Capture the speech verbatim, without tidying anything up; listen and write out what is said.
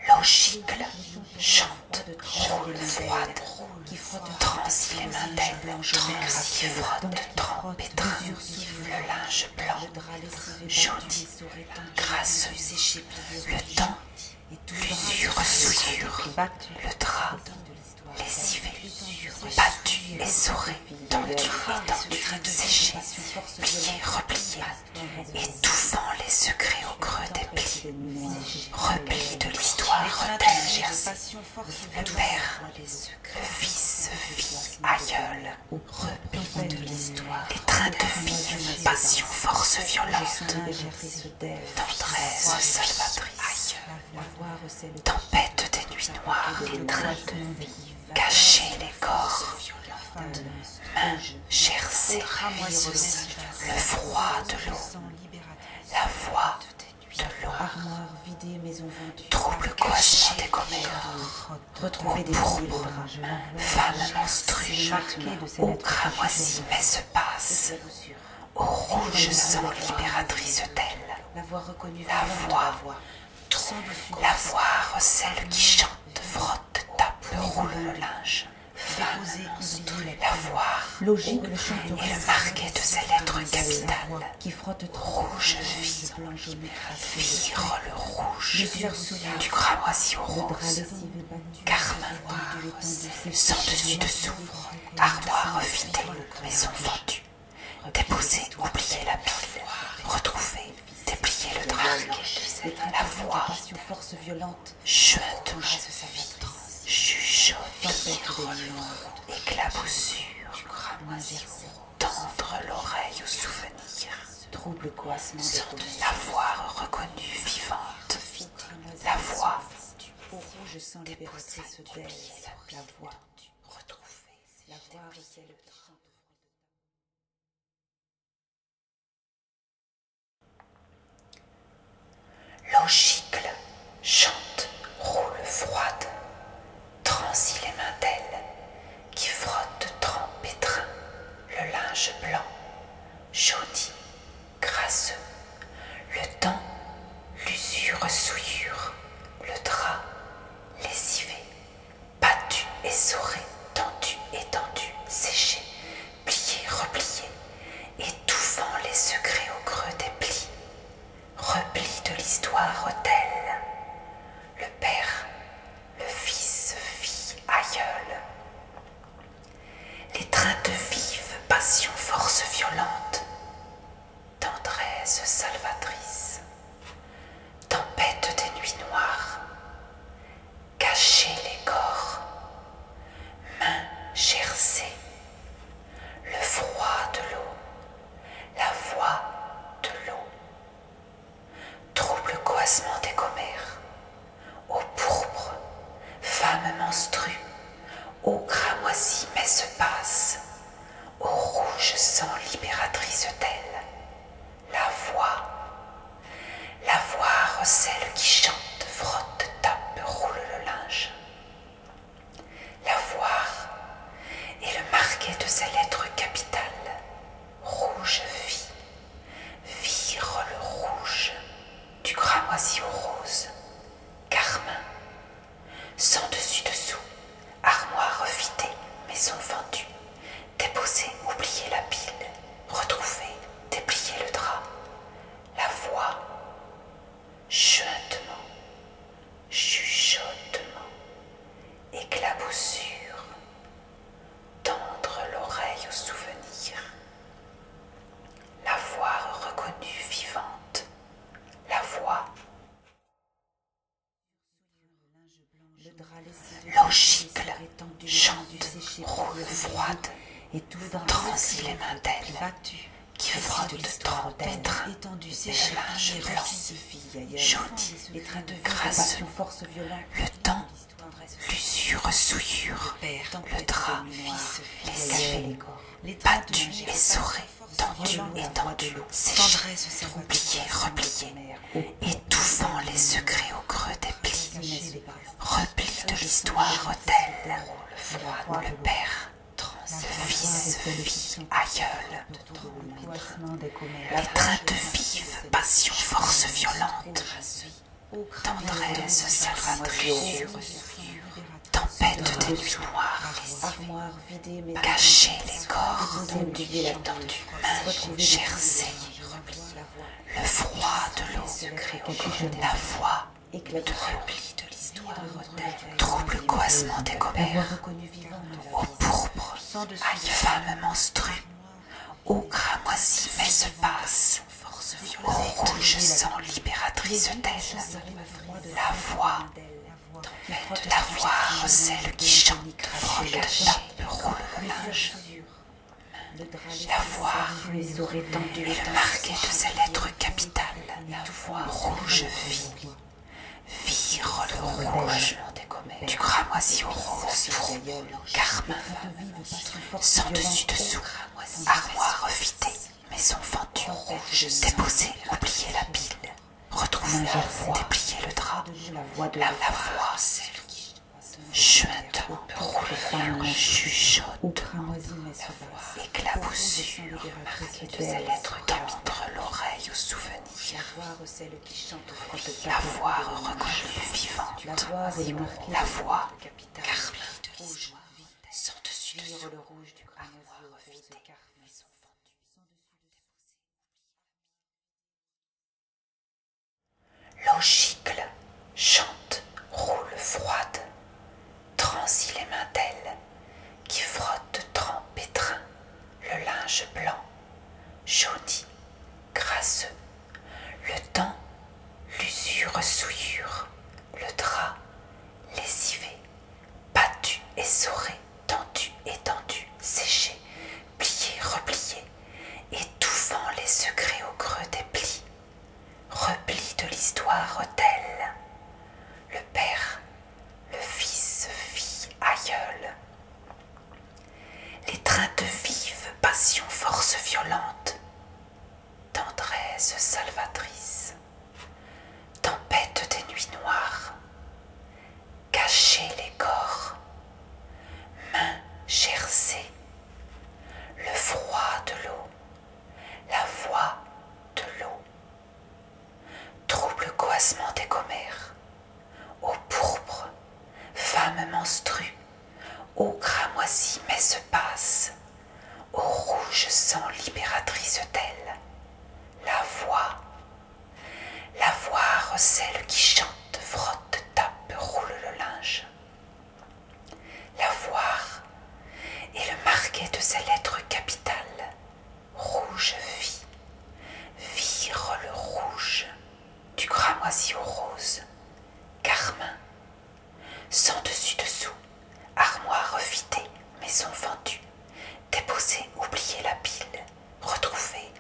L'eau gicle, chante, roule froide, transit les mains d'elle, qui frotte, trempe et trimpe, le linge blanc, jauni, grasseux, le temps, l'usure souillure, le drap, lessivé, battu, essoré, tendu, étendu, séché, plié, replié, étouffant les secrets au creux des plis, repli de l'histoire, repli Jersey, le père, le fils, fille, aïeul, repli de l'histoire, les trains de vive, passion, force violente, tendresse salvatrice, tempête des nuits noires, les trains de vie, cacher les corps, main, gercer, le froid de l'eau, la voix de l'eau, trouble coincement des commères, retrouver des pourpres, femme menstrue, au cramoisi mais se passe, au rouge sang libératrice d'elle, la voix reconnue, la voix, la voix recèle qui chante, frotte, tape, roule le linge. La voir, logique, et le marquet de ses lettres capitales, qui frotte rouge, vie, vire le rouge, du cramoisi au rose, carmin, sans dessus dessous, armoire vidée, maison fendue, déposer, oublier la pile, retrouver, déplier le drap, la voix, chuintement, chuchotement, éclaboussure, tendre l'oreille au souvenir, trouble coincement de la voix reconnue vivante, la voix, au rouge sang libératrice d'elle, la voix, retrouvée, la voix recèle le temps. L'eau gicle, chante, roule froide, transit les mains d'elle, qui frotte, trempe et trim, le linge blanc, jauni, grasseux, le temps, l'usure souillure, le drap, lessivé, battu, essoré, tendu, étendu, séché, plié, replié, étouffant les secrets au creux des plis, repli de l'histoire telle, le père, le fils, fille, aïeul, les trains de vive, passion, force violente, tendresse salvatrice, tempête des nuits noires, cacher les corps, main gercée, le froid de l'eau, la voix de l'eau, trouble coincement des commères, au pourpre, femme menstrue, au cramoisi mais se passe, au rouge sang libératrice d'elle, la voix, la voix recèle qui chante, frotte, tape, roule le linge, la voir, et le marquet de ses lettres capitales, rouge vie, vire le rouge, du cramoisi au rose, carmin, sans dessus dessous, armoire vidée, maison fendue, déposer, oublier la pile, retrouver, déplier le drap, la voix, chuintement, chuchotement, éclaboussure, tendre l'oreille au souvenir, la voir reconnue vivante, la voix, l'eau gicle, chante, roule froide, transit les mains d'elle, qui frotte, trempe et trim, le linge blanc, jauni, grasseux, le temps, l'usure souillure, le drap, lessivé, battu, essoré, tendu, étendu, séché, oublié, replié, étouffant les secrets au creux des plis, repli de l'histoire telle, le père, le fils, fille, aïeul, les trains de vive, passion, force violente, tendresse salvatrice, tempête des nuits noires, cacher les corps, mains gercées, le froid de l'eau, la voix de l'oubli de l'histoire, trouble coassement des commères, au pourpre, aïe femme menstrue, au cramoisi mais se passe, au rouge sang libératrice d'elle, la voix, la voix recèle qui chante, frotte, tape, roule le linge, la voix et le marqué de ses lettres capitales, la voix rouge vie, vire le rouge du cramoisi au rose, carmin, sans dessus dessous, armoire fitée, maison fendue, déposer, oublier la pile, retrouver, déplier le drap, la voix, celle qui chuinte, roule, chuchote, éclaboussure, marquée de ses lettres, tendre l'oreille au souvenir, la voix reconnue vivante, la voix, carmin de rouge, sans dessus dessous, armoire fitée. L'eau gicle, chante, roule froide, transit les mains d'elle, qui frottent, trempe, étreint, le linge blanc, jauni, crasseux, le temps, l'usure souillure, le drap, lessivé, battu, essoré, tendu, étendu, séché, plié, replié, étouffant les secrets au creux des plis, repli de l'histoire telle, le père, le fils, fille, aïeul, l'étreinte vive, passion, force violente, tendresse salvatrice, tempête des nuits noires, cacher les corps, mains gercées, le froid de l'eau, la voix de l'eau, trouble coassement des commères, au pourpre, femme menstrue, au cramoisi mais se passe, au rouge sang libératrice d'elle, la voix, la voix recèle qui chante, frotte, tape, roule le linge, la voir, et le marqué de ses lettres capitales, rouge vie, vire le rouge, du cramoisi au rose, carmin, sans dessus dessous, armoire fitée, maison fendue, déposer, oublier la pile, retrouver,